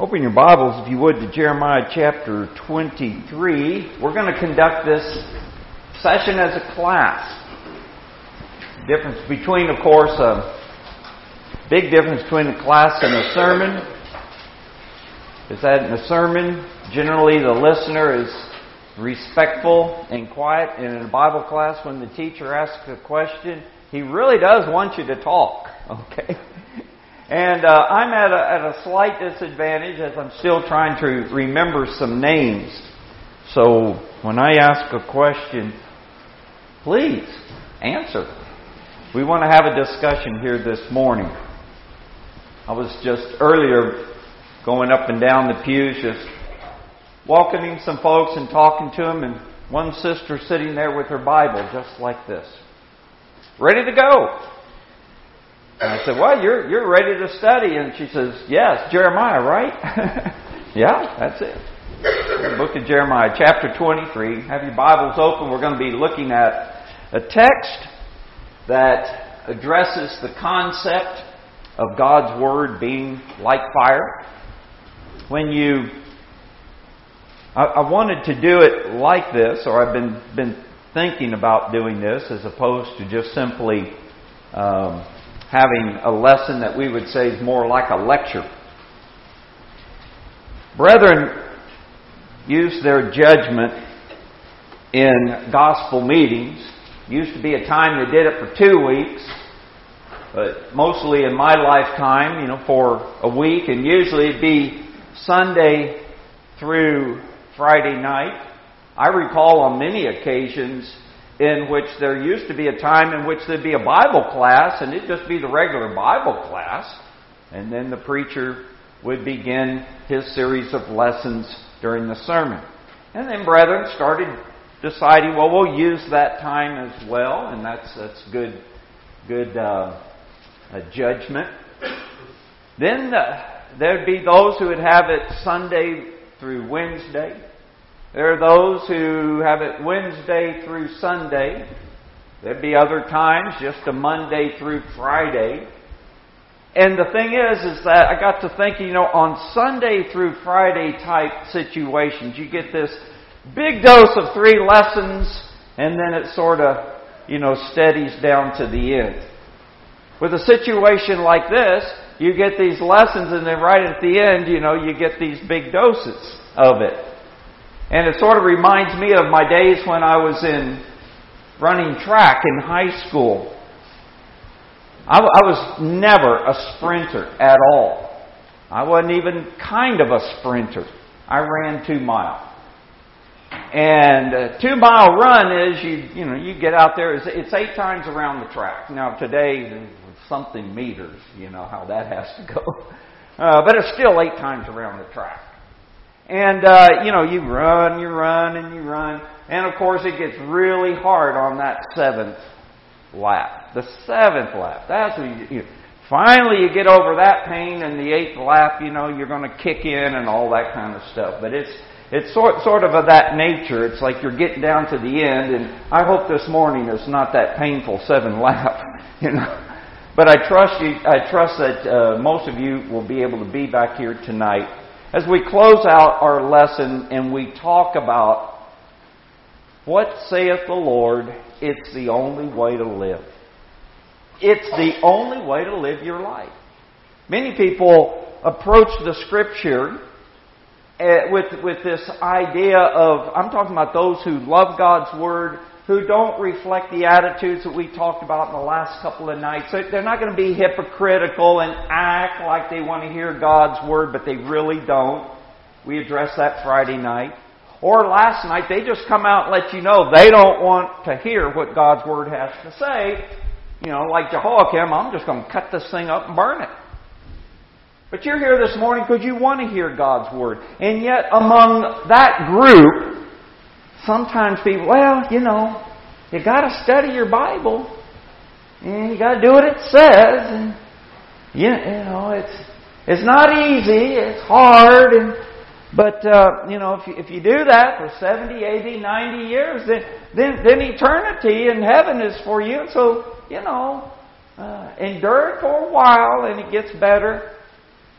Open your Bibles, if you would, to Jeremiah chapter 23. We're going to conduct this session as a class. Difference between, of course, a big difference between a class and a sermon is that in a sermon, generally the listener is respectful and quiet. And in a Bible class, when the teacher asks a question, he really does want you to talk. Okay? And I'm at a slight disadvantage as I'm still trying to remember some names. So when I ask a question, please answer. We want to have a discussion here this morning. I was just earlier going up and down the pews, just welcoming some folks and talking to them, and one sister sitting there with her Bible just like this, ready to go. And I said, well, you're ready to study. And she says, yes, Jeremiah, right? Yeah, that's it. The book of Jeremiah, chapter 23. Have your Bibles open. We're going to be looking at a text that addresses the concept of God's Word being like fire. I wanted to do it like this, or I've been thinking about doing this as opposed to just simply having a lesson that we would say is more like a lecture. Brethren use their judgment in gospel meetings. Used to be a time they did it for 2 weeks, but mostly in my lifetime, for a week, and usually it'd be Sunday through Friday night. I recall on many occasions in which there used to be a time in which there'd be a Bible class, and it'd just be the regular Bible class, and then the preacher would begin his series of lessons during the sermon. And then brethren started deciding, well, we'll use that time as well, and that's good judgment. Then there'd be those who would have it Sunday through Wednesday. There are those who have it Wednesday through Sunday. There'd be other times just a Monday through Friday. And the thing is that I got to thinking, on Sunday through Friday type situations, you get this big dose of 3 lessons, and then it sort of, steadies down to the end. With a situation like this, you get these lessons, and then right at the end, you get these big doses of it. And it sort of reminds me of my days when I was running track in high school. I was never a sprinter at all. I wasn't even kind of a sprinter. I ran 2 mile. And a 2-mile run is, you get out there, it's 8 times around the track. Now today, something meters, how that has to go. But it's still 8 times around the track. And, you run. And, of course, it gets really hard on that 7th lap. The 7th lap. That's when finally you get over that pain, and the 8th lap, you're going to kick in and all that kind of stuff. But it's sort of that nature. It's like you're getting down to the end, and I hope this morning is not that painful 7th lap, But I trust that most of you will be able to be back here tonight as we close out our lesson and we talk about what saith the Lord, it's the only way to live. It's the only way to live your life. Many people approach the Scripture with this idea of, I'm talking about those who love God's Word, who don't reflect the attitudes that we talked about in the last couple of nights. They're not going to be hypocritical and act like they want to hear God's Word, but they really don't. We addressed that Friday night. Or last night, they just come out and let you know they don't want to hear what God's Word has to say. Like Jehoiakim, I'm just going to cut this thing up and burn it. But you're here this morning because you want to hear God's Word. And yet among that group, sometimes people, you got to study your Bible, and you got to do what it says, and it's not easy, it's hard, but if you do that for 70, 80, 90 years, then eternity in heaven is for you. So endure it for a while, and it gets better.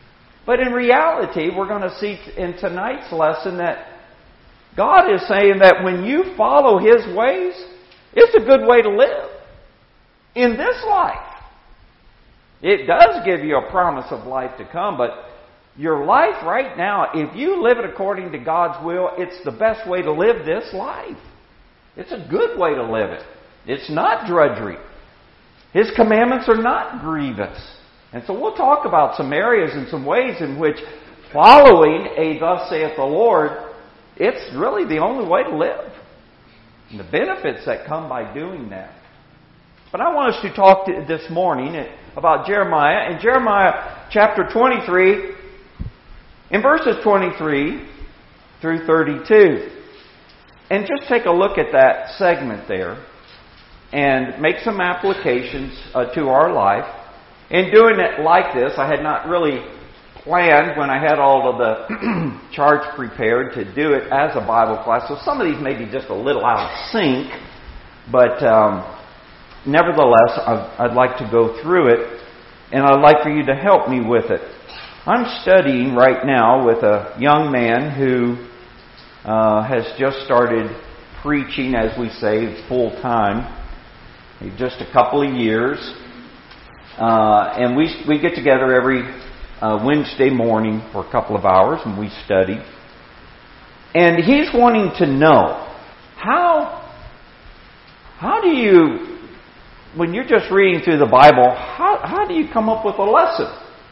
But in reality, we're going to see in tonight's lesson that God is saying that when you follow His ways, it's a good way to live in this life. It does give you a promise of life to come, but your life right now, if you live it according to God's will, it's the best way to live this life. It's a good way to live it. It's not drudgery. His commandments are not grievous. And so we'll talk about some areas and some ways in which following a thus saith the Lord, it's really the only way to live. And the benefits that come by doing that. But I want us to talk this morning about Jeremiah. In Jeremiah chapter 23, in verses 23 through 32. And just take a look at that segment there and make some applications to our life. In doing it like this, I had not really planned when I had all of the charts prepared to do it as a Bible class. So some of these may be just a little out of sync, but nevertheless, I'd like to go through it, and I'd like for you to help me with it. I'm studying right now with a young man who has just started preaching, as we say, full time. Just a couple of years. And we get together every Wednesday morning for a couple of hours and we study. And he's wanting to know, how do you, when you're just reading through the Bible, how do you come up with a lesson?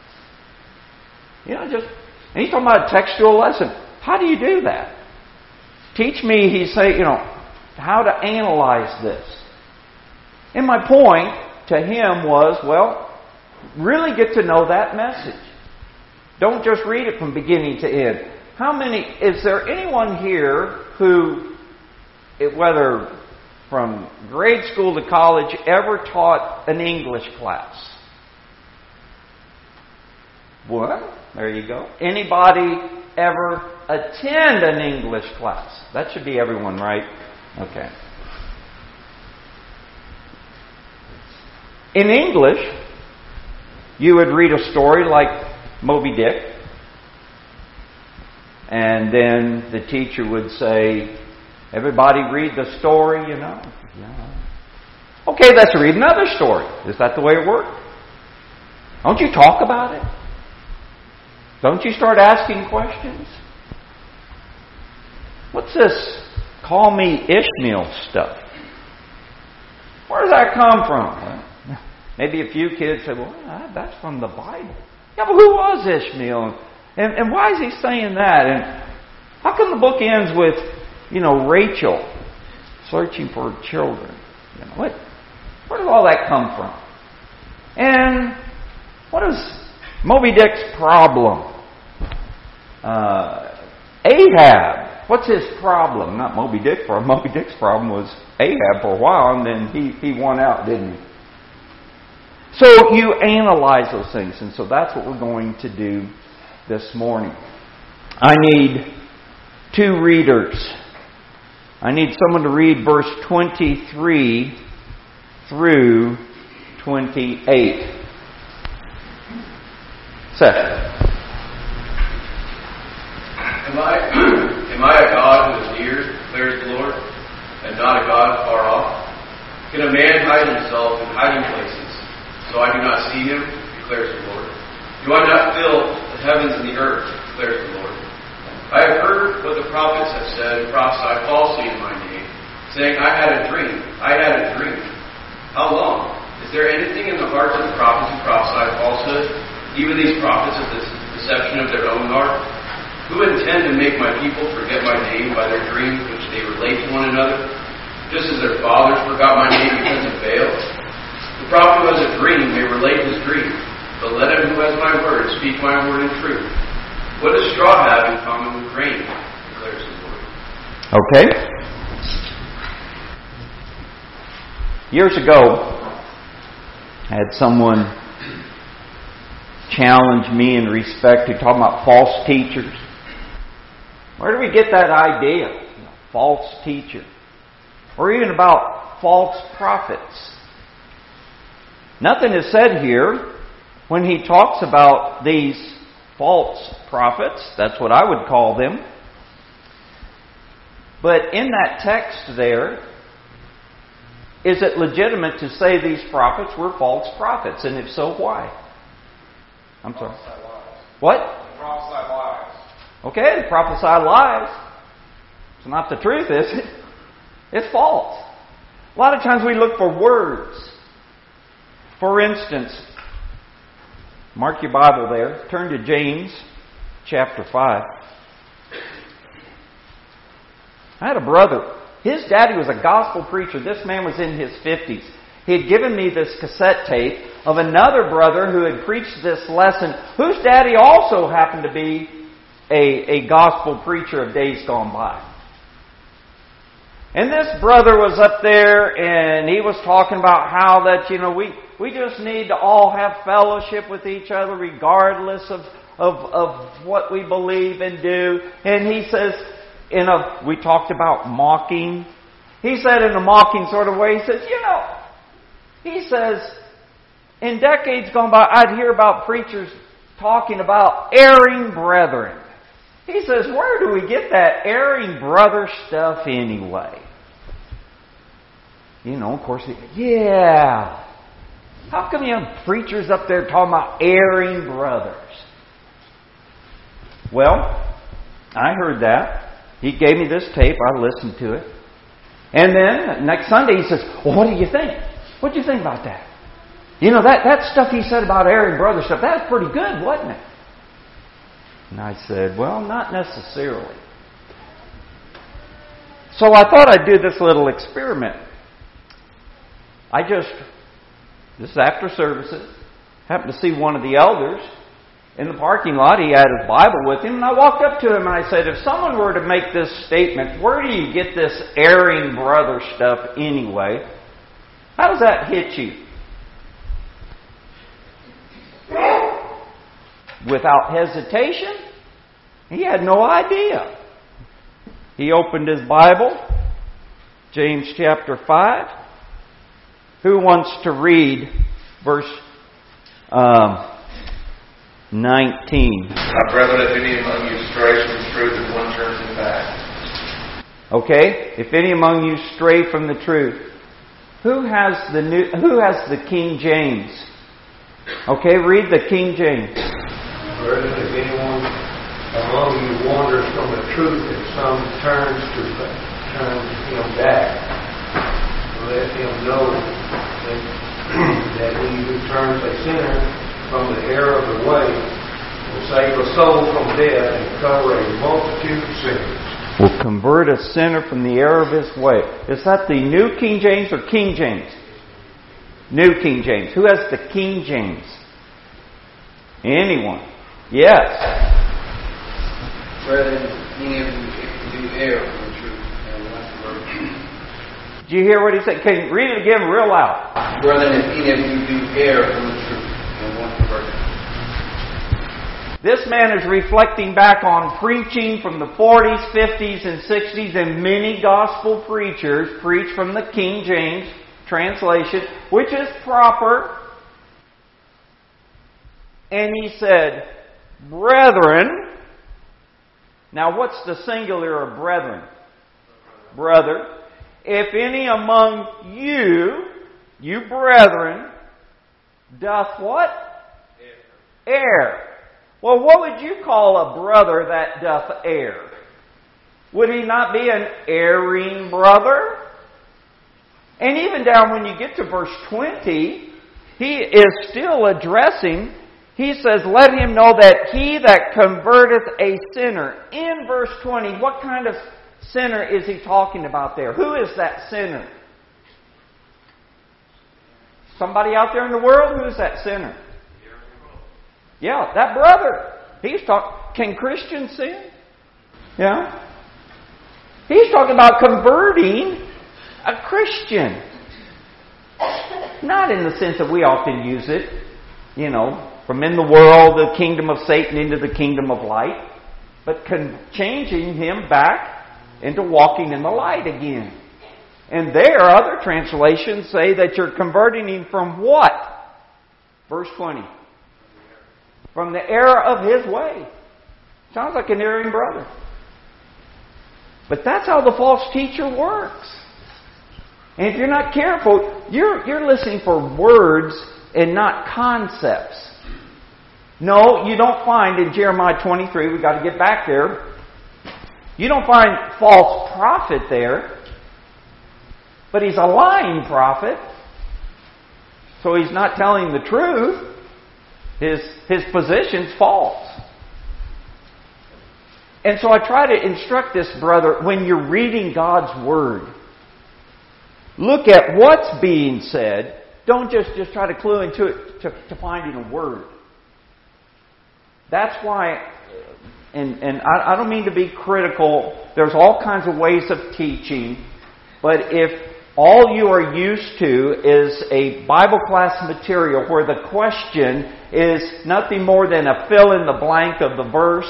And he's talking about a textual lesson. How do you do that? Teach me, he say, how to analyze this. And my point to him was, really get to know that message. Don't just read it from beginning to end. Is there anyone here who, whether from grade school to college, ever taught an English class? Well, there you go. Anybody ever attend an English class? That should be everyone, right? Okay. In English, you would read a story like Moby Dick, and then the teacher would say, everybody read the story, Yeah. Okay, let's read another story. Is that the way it worked? Don't you talk about it? Don't you start asking questions? What's this call me Ishmael stuff? Where does that come from? Well, maybe a few kids say, that's from the Bible. Yeah, but who was Ishmael? And why is he saying that? And how come the book ends with, Rachel searching for her children? Where does all that come from? And what is Moby Dick's problem? Ahab. What's his problem? Not Moby Dick's problem. Moby Dick's problem was Ahab for a while, and then he won out, didn't he? So you analyze those things, and so that's what we're going to do this morning. I need two readers. I need someone to read verse 23 through 28. Seth. Am I a God who is near, declares the Lord, and not a God far off? Can a man hide himself in hiding places, so I do not see him, declares the Lord? Do I not fill the heavens and the earth, declares the Lord? I have heard what the prophets have said and prophesied falsely in my name, saying, I had a dream. How long? Is there anything in the hearts of the prophets who prophesy falsehood, even these prophets of the deception of their own heart? Who intend to make my people forget my name by their dreams which they relate to one another, just as their fathers forgot my name because of Baal? The prophet who has a dream may relate his dream, but let him who has my word speak my word in truth. What does straw have in common with grain? Declares the Lord. Okay. Years ago, I had someone challenge me in respect to talking about false teachers. Where do we get that idea? False teacher. Or even about false prophets. Nothing is said here when he talks about these false prophets. That's what I would call them. But in that text there, is it legitimate to say these prophets were false prophets? And if so, why? I'm sorry. What? Prophesy lies. Okay, they prophesy lies. It's not the truth, is it? It's false. A lot of times we look for words. For instance, mark your Bible there. Turn to James chapter 5. I had a brother. His daddy was a gospel preacher. This man was in his 50s. He had given me this cassette tape of another brother who had preached this lesson, whose daddy also happened to be a gospel preacher of days gone by. And this brother was up there and he was talking about how that, we just need to all have fellowship with each other regardless of what we believe and do. And he says, we talked about mocking. He said in a mocking sort of way, he says, in decades gone by, I'd hear about preachers talking about erring brethren. He says, where do we get that erring brother stuff anyway? Of course, yeah. How come you have preachers up there talking about erring brothers? Well, I heard that. He gave me this tape. I listened to it. And then next Sunday he says, well, what do you think? What do you think about that? That stuff he said about erring brother stuff, that was pretty good, wasn't it? And I said, well, not necessarily. So I thought I'd do this little experiment. This is after services, happened to see one of the elders in the parking lot. He had his Bible with him, and I walked up to him and I said, if someone were to make this statement, where do you get this erring brother stuff anyway? How does that hit you? Without hesitation, he had no idea. He opened his Bible, James chapter 5. Who wants to read verse 19? My brethren, if any among you strays from the truth and one turns him back. Okay, if any among you stray from the truth. Who has the King James? Okay, read the King James. Brethren, if anyone among you wanders from the truth and some turns him back, let him know that he who turns a sinner from the error of the way will save a soul from death and cover a multitude of sins. Will convert a sinner from the error of his way. Is that the New King James or King James? New King James. Who has the King James? Anyone? Yes. Brethren, any of you do err from the truth and want to convert. Did you hear what he said? Can you read it again real loud? Brethren, if any of you do err from the truth and want to convert. This man is reflecting back on preaching from the 40s, 50s, and 60s, and many gospel preachers preach from the King James translation, which is proper. And he said, brethren. Now, what's the singular of brethren? Brother. If any among you brethren, doth what? Err. Well, what would you call a brother that doth err? Would he not be an erring brother? And even down when you get to verse 20, he is still addressing, he says, let him know that he that converteth a sinner. In verse 20, what kind of sinner is he talking about there? Who is that sinner? Somebody out there in the world? Who is that sinner? Yeah, that brother. He's talking, can Christians sin? Yeah. He's talking about converting a Christian. Not in the sense that we often use it, from in the world, the kingdom of Satan into the kingdom of light, but changing him back into walking in the light again. And there, other translations say that you're converting him from what? Verse 20. from the error of his way. Sounds like an erring brother. But that's how the false teacher works. And if you're not careful, you're listening for words and not concepts. No, you don't find in Jeremiah 23, we've got to get back there, you don't find false prophet there, but he's a lying prophet, so he's not telling the truth. His position's false. And so I try to instruct this brother, when you're reading God's Word, look at what's being said. Don't just try to clue into it to finding a word. That's why, and I don't mean to be critical, there's all kinds of ways of teaching, but if all you are used to is a Bible class material where the question is nothing more than a fill in the blank of the verse,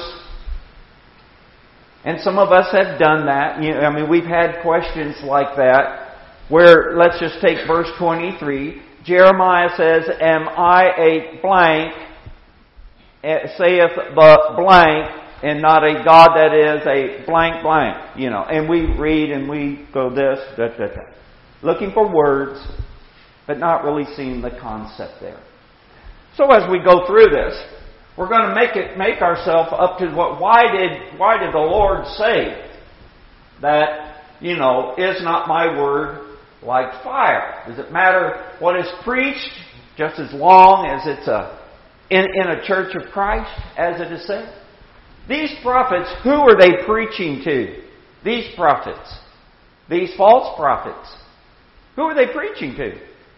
and some of us have done that. We've had questions like that, where, let's just take verse 23. Jeremiah says, "Am I a blank, saith the blank, and not a God that is a blank blank." And we read and we go this, that. Looking for words, but not really seeing the concept there. So as we go through this, we're going to make ourselves up to why did the Lord say that, is not my word like fire? Does it matter what is preached just as long as it's in a church of Christ, as it is said? These prophets, who are they preaching to? These prophets. These false prophets. Who are they preaching to?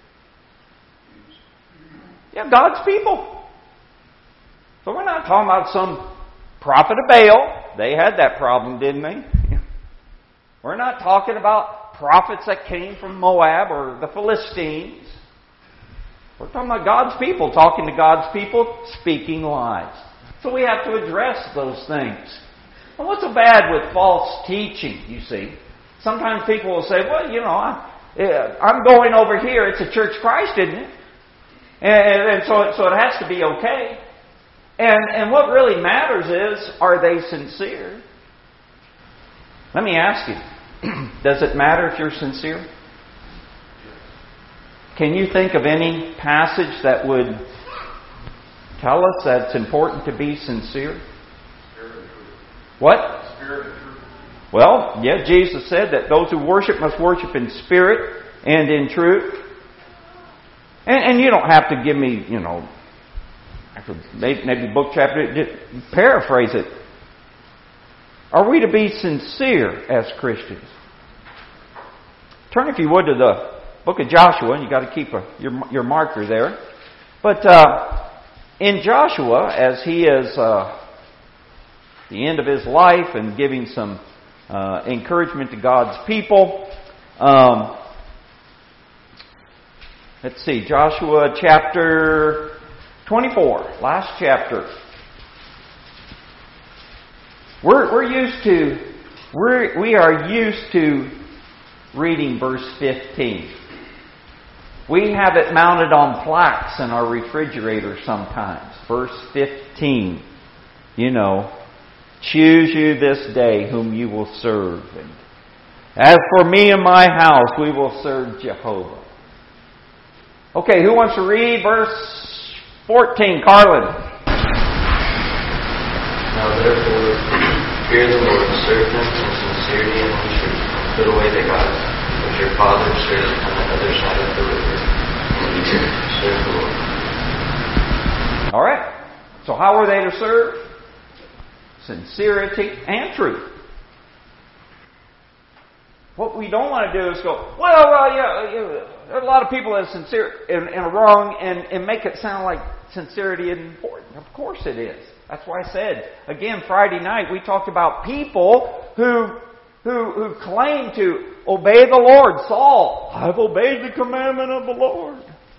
Yeah, God's people. So we're not talking about some prophet of Baal. They had that problem, didn't they? We're not talking about prophets that came from Moab or the Philistines. We're talking about God's people, talking to God's people, speaking lies. So we have to address those things. Well, what's so bad with false teaching, you see? Sometimes people will say, well, I'm going over here. It's a Church of Christ, isn't it? And so it has to be okay. And what really matters is, are they sincere? Let me ask you, does it matter if you're sincere? Can you think of any passage that would tell us that it's important to be sincere? What? Spirit and truth. Well, yeah, Jesus said that those who worship must worship in spirit and in truth. And you don't have to give me, maybe book chapter, paraphrase it. Are we to be sincere as Christians? Turn, if you would, to the book of Joshua, and you've got to keep your marker there. But in Joshua, as he is the end of his life and giving some encouragement to God's people, let's see, Joshua chapter 24, last chapter. We are used to reading verse 15. We have it mounted on plaques in our refrigerator sometimes. Verse 15. Choose you this day whom you will serve. And as for me and my house, we will serve Jehovah. Okay, who wants to read verse 14? Carlin. Now therefore, fear the Lord, serve Him in sincerity and in truth. Put away the gods which your fathers served on the other side of the river, and serve the Lord. All right. So how were they to serve? Sincerity and truth. What we don't want to do is go, yeah, there are a lot of people that are sincere and are wrong, and make it sound like sincerity isn't important. Of course it is. That's why I said, again, Friday night, we talked about people who claim to obey the Lord. Saul, I've obeyed the commandment of the Lord.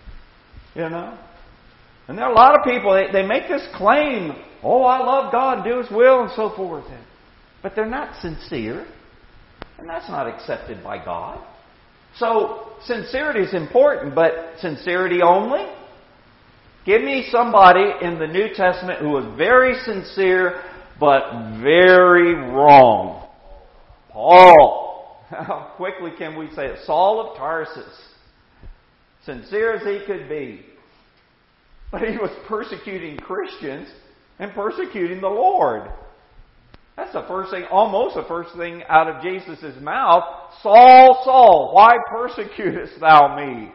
And there are a lot of people, they make this claim, I love God, do His will, and so forth. But they're not sincere. And that's not accepted by God. So, sincerity is important, but sincerity only? Give me somebody in the New Testament who was very sincere, but very wrong. Paul. How quickly can we say it? Saul of Tarsus. Sincere as he could be. But he was persecuting Christians and persecuting the Lord. That's the first thing, almost the first thing out of Jesus' mouth. Saul, Saul, why persecutest thou me?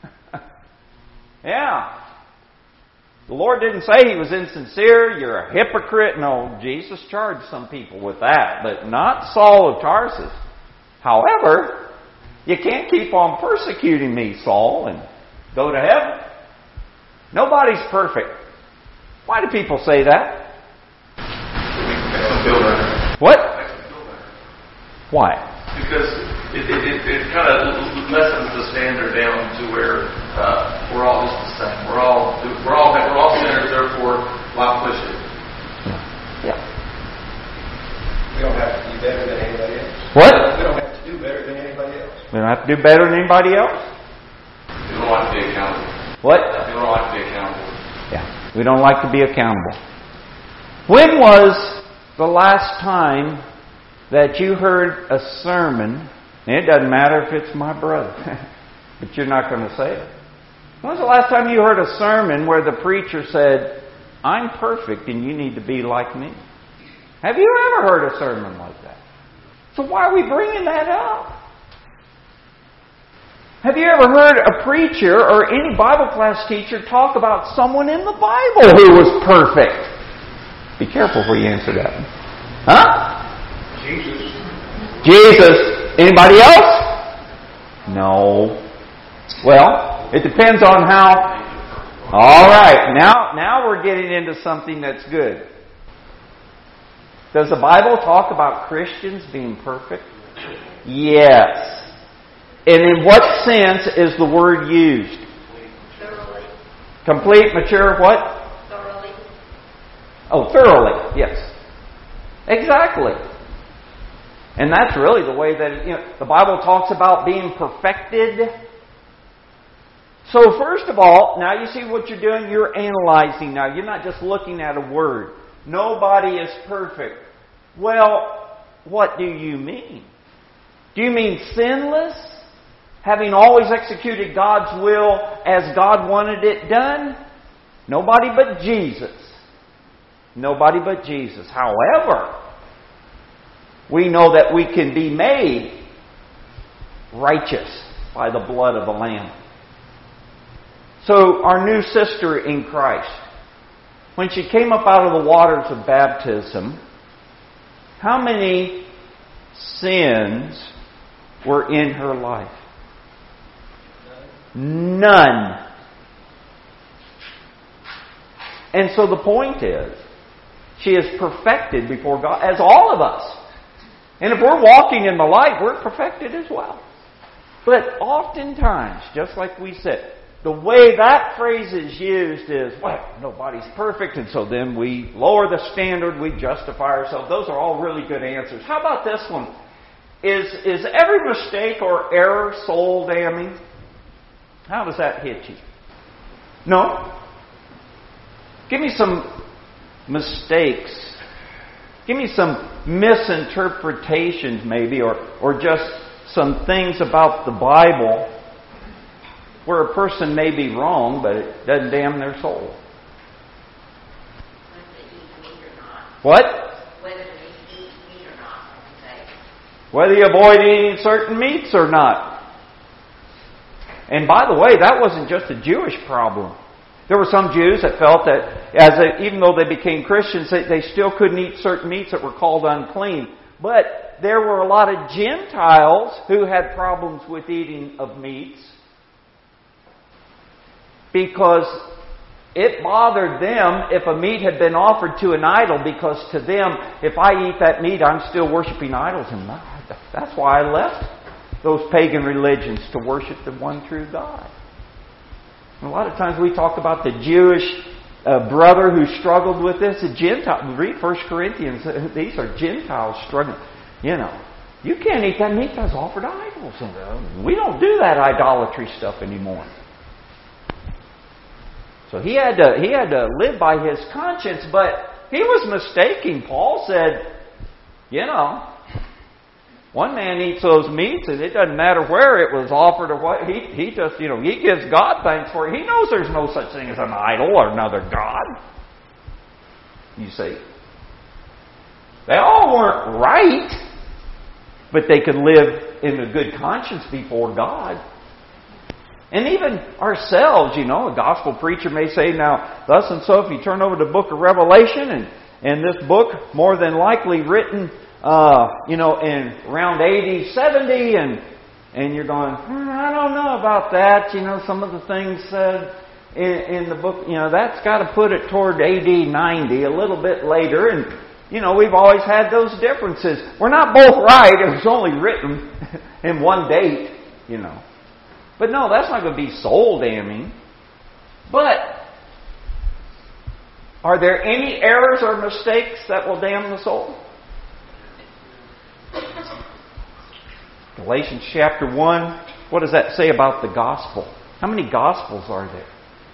Yeah. The Lord didn't say he was insincere, you're a hypocrite. No, Jesus charged some people with that, but not Saul of Tarsus. However, you can't keep on persecuting me, Saul, and go to heaven. Nobody's perfect. Why do people say that? What? Why? Because it kind of lessens the standard down to where we're all just the same. We're all sinners. Therefore, why push it? Yeah. We don't have to be better than anybody else. What? We don't have to do better than anybody else. We don't have to do better than anybody else? We don't like to be accountable. What? We don't like to be accountable. Yeah. We don't like to be accountable. When was the last time that you heard a sermon, and it doesn't matter if it's my brother, but you're not going to say it. When was the last time you heard a sermon where the preacher said, I'm perfect and you need to be like me? Have you ever heard a sermon like that? So why are we bringing that up? Have you ever heard a preacher or any Bible class teacher talk about someone in the Bible who was perfect? Be careful before you answer that one. Huh? Jesus. Anybody else? No. Well, it depends on how. All right. Now we're getting into something that's good. Does the Bible talk about Christians being perfect? Yes. And in what sense is the word used? Thoroughly. Complete, mature, what? Thoroughly. Oh, thoroughly. Yes. Exactly. And that's really the way that the Bible talks about being perfected. So first of all, now you see what you're doing? You're analyzing now. You're not just looking at a word. Nobody is perfect. Well, what do you mean? Do you mean sinless? Having always executed God's will as God wanted it done? Nobody but Jesus. Nobody but Jesus. However, we know that we can be made righteous by the blood of the Lamb. So our new sister in Christ, when she came up out of the waters of baptism, how many sins were in her life? None. And so the point is, she is perfected before God, as all of us. And if we're walking in the light, we're perfected as well. But oftentimes, just like we said, the way that phrase is used is, well, nobody's perfect, and so then we lower the standard, we justify ourselves. Those are all really good answers. How about this one? Is every mistake or error soul damning? How does that hit you? No? Give me some mistakes. Give me some misinterpretations maybe, or just some things about the Bible where a person may be wrong, but it doesn't damn their soul. What? Whether to eat meat or not, I would say. Whether you avoid eating certain meats or not. And by the way, that wasn't just a Jewish problem. There were some Jews that felt that even though they became Christians, they still couldn't eat certain meats that were called unclean. But there were a lot of Gentiles who had problems with eating of meats because it bothered them if a meat had been offered to an idol, because to them, if I eat that meat, I'm still worshiping idols. And that's why I left those pagan religions, to worship the one true God. And a lot of times we talk about the Jewish brother who struggled with this. A Gentile. Read 1 Corinthians. These are Gentiles struggling. You can't eat that meat that's offered to idols. And we don't do that idolatry stuff anymore. So he had to live by his conscience, but he was mistaking. Paul said, one man eats those meats, and it doesn't matter where it was offered or what. He just, he gives God thanks for it. He knows there's no such thing as an idol or another God. You see, they all weren't right, but they could live in a good conscience before God. And even ourselves, a gospel preacher may say, now, thus and so, if you turn over to the book of Revelation, and this book, more than likely written, in around AD 70, and you're going, I don't know about that. Some of the things said in the book, that's got to put it toward AD 90, a little bit later. And, we've always had those differences. We're not both right. It was only written in one date, But no, that's not going to be soul damning. But are there any errors or mistakes that will damn the soul? Galatians chapter 1, what does that say about the gospel? How many gospels are there?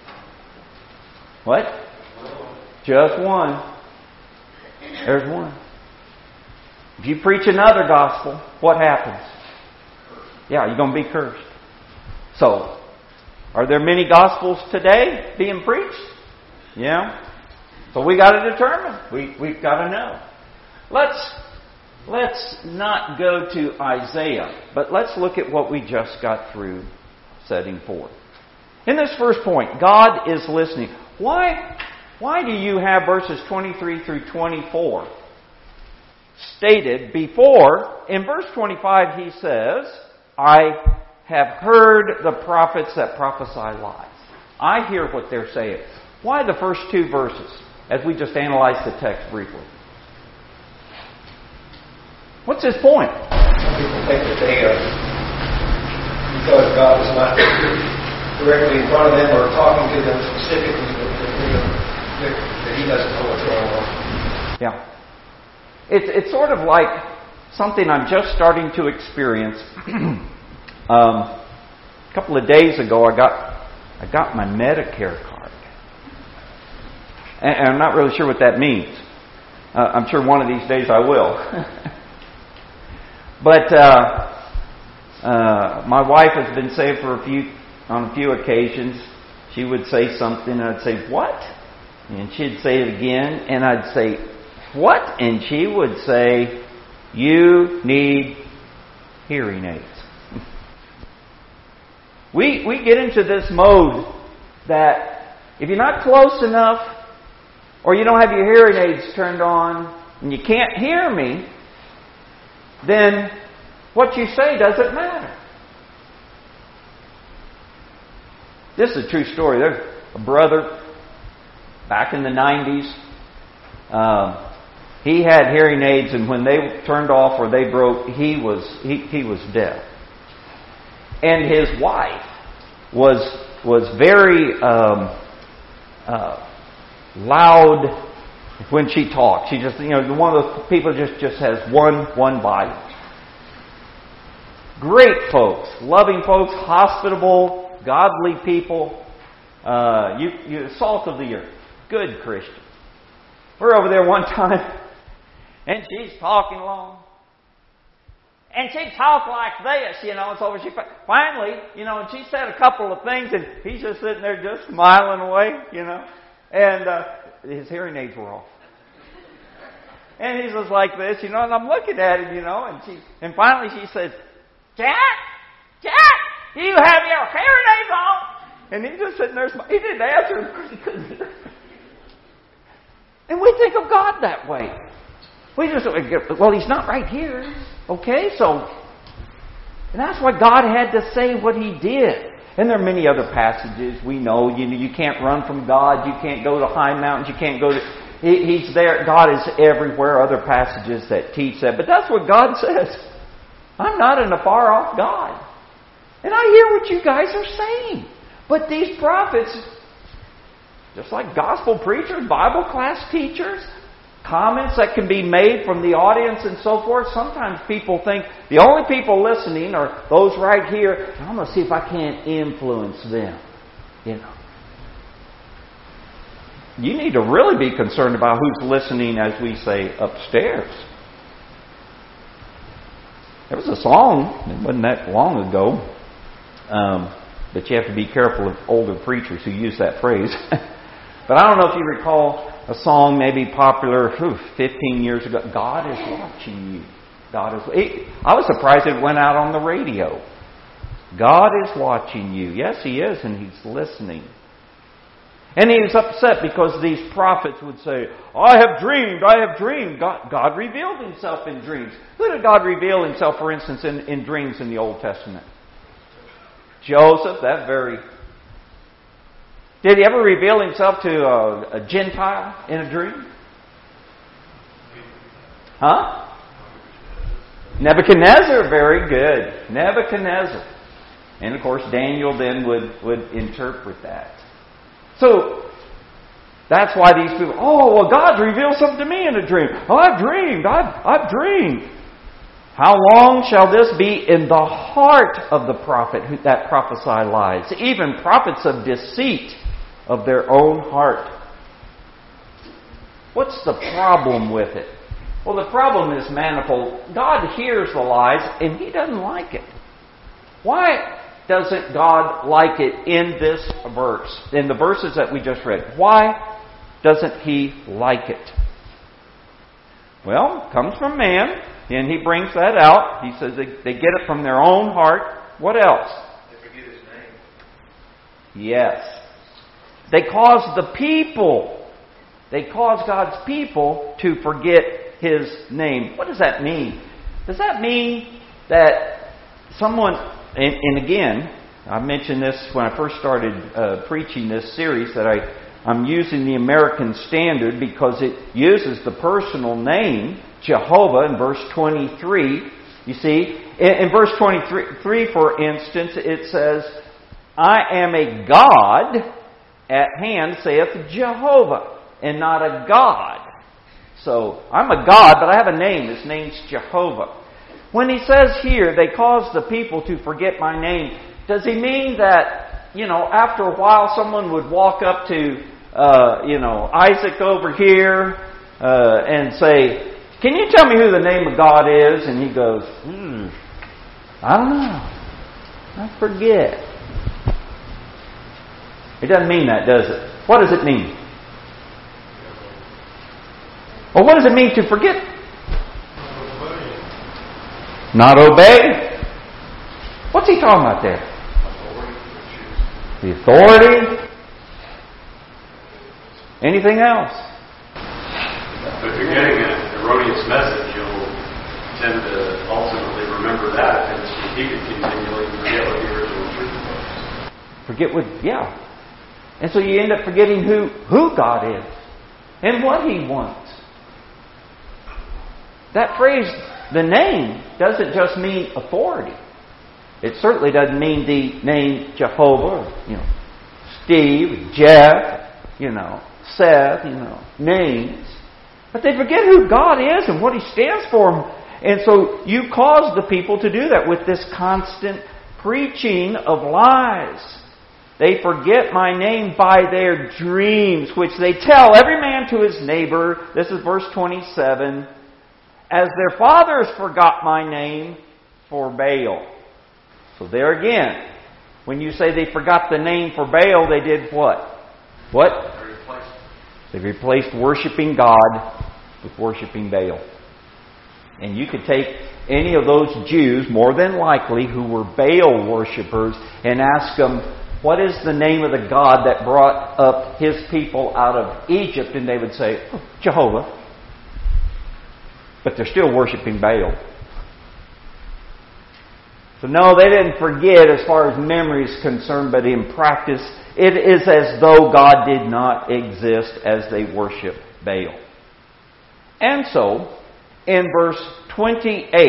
What? Just one. There's one. If you preach another gospel, what happens? Yeah, you're going to be cursed. So, are there many gospels today being preached? Yeah. So we got to determine. We've got to know. Let's not go to Isaiah, but let's look at what we just got through setting forth. In this first point, God is listening. Why do you have verses 23 through 24 stated before? In verse 25 he says, I have heard the prophets that prophesy lies. I hear what they're saying. Why the first two verses, as we just analyzed the text briefly? What's his point? Some people think that because God is not directly in front of them or talking to them specifically, that He doesn't know what's going on. Yeah. It's sort of like something I'm just starting to experience. A couple of days ago, I got my Medicare card, and I'm not really sure what that means. I'm sure one of these days I will. But my wife has been saying on a few occasions, she would say something, and I'd say, "What?" And she'd say it again, and I'd say, "What?" And she would say, "You need hearing aids." We get into this mode that if you're not close enough, or you don't have your hearing aids turned on, and you can't hear me, then what you say doesn't matter. This is a true story. There's a brother back in the 90s. He had hearing aids, and when they turned off or they broke, he was deaf. And his wife was very loud when she talked. She just, one of those people just has one volume. Great folks, loving folks, hospitable, godly people. You salt of the earth, good Christian. We're over there one time, and she's talking along. And she'd talk like this, and so she finally, and she said a couple of things, and he's just sitting there just smiling away, and his hearing aids were off. And he's just like this, and I'm looking at him, and finally she says, Jack, do you have your hearing aids on? And he's just sitting there smiling. He didn't answer because he couldn't hear. And we think of God that way. We just, well, He's not right here. Okay, so, and that's why God had to say what He did. And there are many other passages we know. You can't run from God. You can't go to high mountains. You can't go to... He's there. God is everywhere. Other passages that teach that. But that's what God says. I'm not an afar off God. And I hear what you guys are saying. But these prophets, just like gospel preachers, Bible class teachers, comments that can be made from the audience and so forth, sometimes people think the only people listening are those right here. I'm going to see if I can't influence them. you need to really be concerned about who's listening, as we say, upstairs. There was a song, it wasn't that long ago, but you have to be careful of older preachers who use that phrase. But I don't know if you recall a song maybe popular 15 years ago. God is watching you. I was surprised it went out on the radio. God is watching you. Yes, He is, and He's listening. And he was upset because these prophets would say, I have dreamed. God revealed Himself in dreams. Who did God reveal Himself, for instance, in dreams in the Old Testament? Joseph, Did He ever reveal Himself to a Gentile in a dream? Huh? Nebuchadnezzar, very good. Nebuchadnezzar. And of course Daniel then would interpret that. So, that's why these people, God revealed something to me in a dream. I've dreamed. How long shall this be in the heart of the prophet that prophesy lies? Even prophets of deceit of their own heart. What's the problem with it? Well, the problem is manifold. God hears the lies and He doesn't like it. Why doesn't God like it in this verse, in the verses that we just read? Why doesn't He like it? Well, it comes from man, and He brings that out. He says they get it from their own heart. What else? They forget His name. Yes. They cause the people. They cause God's people to forget His name. What does that mean? Does that mean that someone... And again, I mentioned this when I first started preaching this series, that I'm using the American Standard because it uses the personal name Jehovah in verse 23. You see, in verse 23, for instance, it says, I am a God at hand, saith Jehovah, and not a God. So, I'm a God, but I have a name. His name's Jehovah. When he says here, they cause the people to forget my name, does he mean that, after a while someone would walk up to, Isaac over here and say, can you tell me who the name of God is? And he goes, I don't know. I forget. It doesn't mean that, does it? What does it mean? Well, what does it mean to forget? Not obey? What's he talking about there? The authority? Anything else? If you're getting an erroneous message, you'll tend to ultimately remember that and repeat it continually and forget what the original truth was. And so you end up forgetting who God is and what He wants. That phrase, the name, doesn't just mean authority. It certainly doesn't mean the name Jehovah, Steve, Jeff, Seth, names. But they forget who God is and what He stands for. And so you cause the people to do that with this constant preaching of lies. They forget my name by their dreams, which they tell every man to his neighbor. This is verse 27. As their fathers forgot my name for Baal. So there again, when you say they forgot the name for Baal, they did what? What? They replaced worshiping God with worshiping Baal. And you could take any of those Jews, more than likely, who were Baal worshippers, and ask them, what is the name of the God that brought up His people out of Egypt? And they would say, Jehovah. But they're still worshiping Baal. So no, they didn't forget as far as memory is concerned, but in practice, it is as though God did not exist as they worship Baal. And so, in verse 28,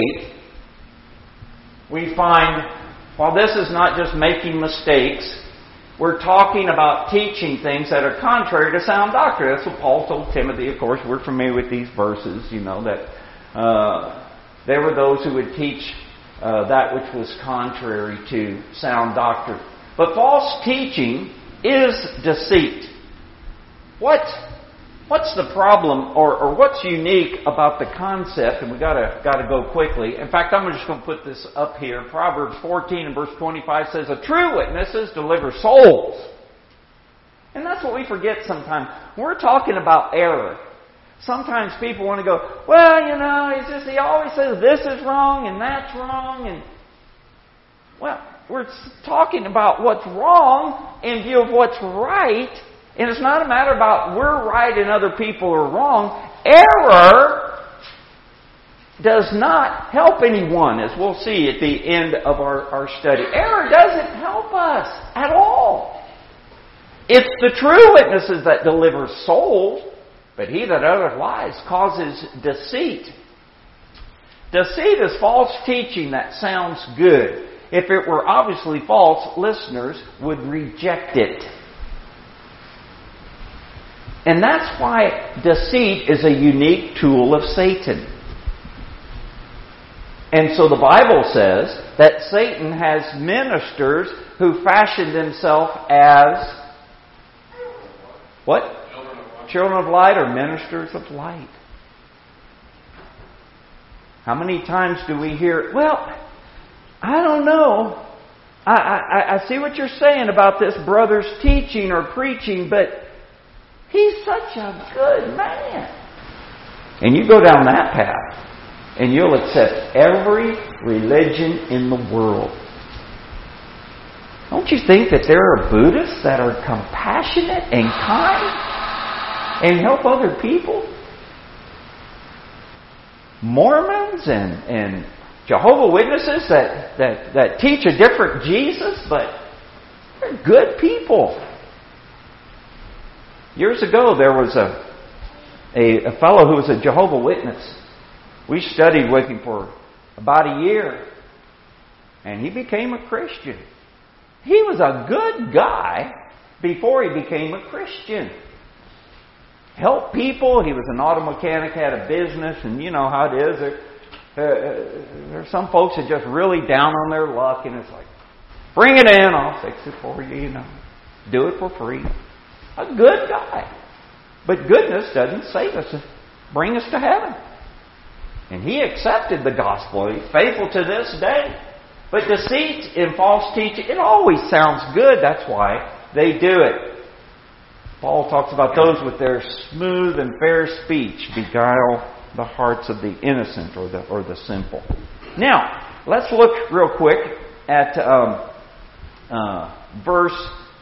we find, while this is not just making mistakes, we're talking about teaching things that are contrary to sound doctrine. That's what Paul told Timothy. Of course, we're familiar with these verses, that there were those who would teach that which was contrary to sound doctrine. But false teaching is deceit. What's the problem, or what's unique about the concept? And we gotta go quickly. In fact, I'm just going to put this up here. Proverbs 14 and verse 25 says, "A true witnesses deliver souls." And that's what we forget sometimes. We're talking about error. Sometimes people want to go, well, he always says this is wrong and that's wrong. And well, we're talking about what's wrong in view of what's right. And it's not a matter about we're right and other people are wrong. Error does not help anyone, as we'll see at the end of our study. Error doesn't help us at all. It's the true witnesses that deliver souls, but he that uttereth lies causes deceit. Deceit is false teaching that sounds good. If it were obviously false, listeners would reject it. And that's why deceit is a unique tool of Satan. And so the Bible says that Satan has ministers who fashion themselves as what? Children of light or ministers of light. How many times do we hear, well, I don't know. I see what you're saying about this brother's teaching or preaching, but he's such a good man. And you go down that path, and you'll accept every religion in the world. Don't you think that there are Buddhists that are compassionate and kind and help other people? Mormons and Jehovah's Witnesses that teach a different Jesus, but they're good people. Years ago, there was a fellow who was a Jehovah's Witness. We studied with him for about a year, and he became a Christian. He was a good guy before he became a Christian. Helped people. He was an auto mechanic, had a business, and you know how it is. There are some folks that just really down on their luck, and it's like, bring it in, I'll fix it for you, do it for free. A good guy. But goodness doesn't save us, bring us to heaven. And he accepted the gospel. He's faithful to this day. But deceit and false teaching, it always sounds good. That's why they do it. Paul talks about those with their smooth and fair speech beguile the hearts of the innocent or the simple. Now, let's look real quick at verse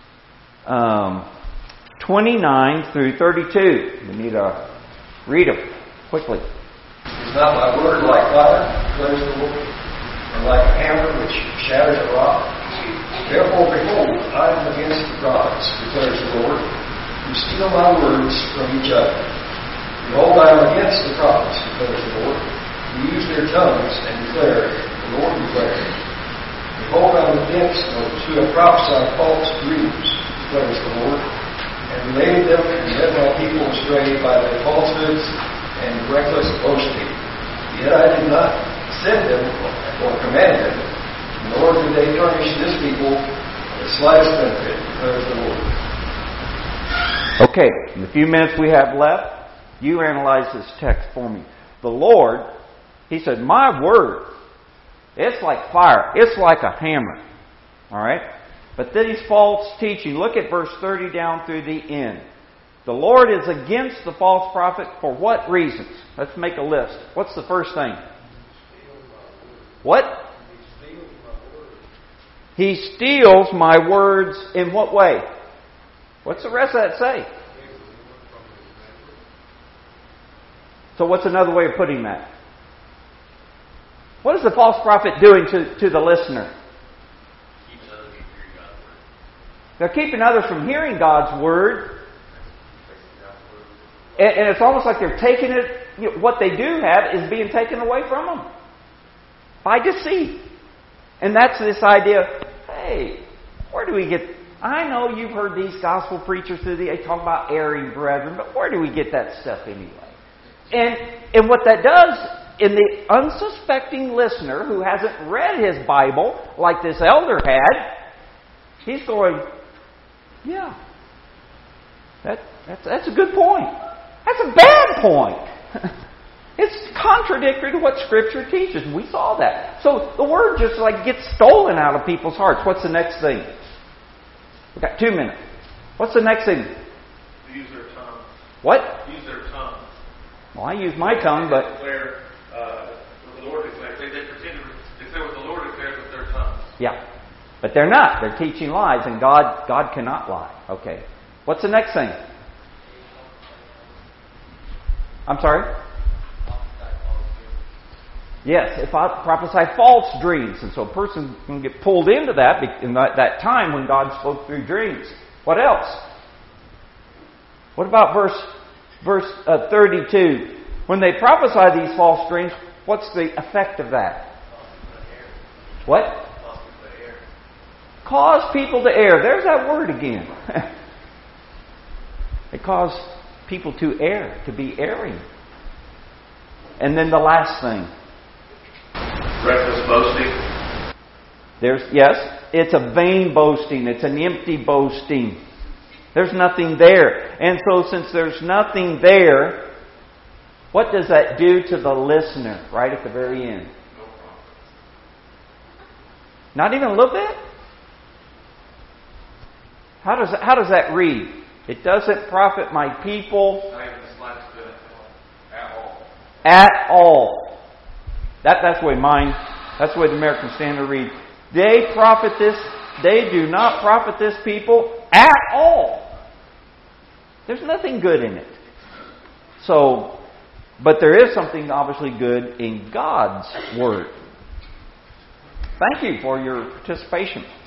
29 through 32. We need to read them quickly. Is not my word like fire, declares the Lord, and like a hammer which shatters a rock? Therefore, behold, I am against the prophets, declares the Lord, who steal my words from each other. Behold, I am against the prophets, declares the Lord, who use their tongues and declare, the Lord declares. Behold, I am against those who have prophesied false dreams, declares the Lord, and related them and led my people astray by their falsehoods and reckless boasting. Yet I did not send them or command them, nor did they furnish this people the slightest benefit, declares the Lord. Okay, in the few minutes we have left, you analyze this text for me. The Lord, He said, my word, it's like fire. It's like a hammer. Alright? But these false teaching, look at verse 30 down through the end. The Lord is against the false prophet for what reasons? Let's make a list. What's the first thing? What? He steals my words in what way? What's the rest of that say? So what's another way of putting that? What is the false prophet doing to the listener? They're keeping others from hearing God's word. And it's almost like they're taking it, what they do have is being taken away from them. By deceit. And that's this idea, hey, where do we get... I know you've heard these gospel preachers through they talk about erring brethren, but where do we get that stuff anyway? And what that does in the unsuspecting listener who hasn't read his Bible like this elder had, he's going, yeah, That's a good point. That's a bad point. It's contradictory to what Scripture teaches. We saw that. So the Word just like gets stolen out of people's hearts. What's the next thing? We've got 2 minutes. What's the next thing? Use their tongue. What? Use their tongue. Well, I use my tongue, but... Declare what the Lord declares. They pretend to declare what the Lord declares with their tongues. Yeah. But they're not. They're teaching lies, and God cannot lie. Okay. What's the next thing? I'm sorry? Yes, if I prophesy false dreams. And so a person can get pulled into that in that time when God spoke through dreams. What else? What about verse 32? When they prophesy these false dreams, what's the effect of that? What? Cause people to err. There's that word again. It cause people to err, to be erring. And then the last thing. Reckless boasting. It's a vain boasting. It's an empty boasting. There's nothing there. And so since there's nothing there, what does that do to the listener right at the very end? Not even a little bit? How does that read? It doesn't profit my people at all. That's the way that's the way the American Standard reads. They do not profit this people at all. There's nothing good in it. So, but there is something obviously good in God's Word. Thank you for your participation.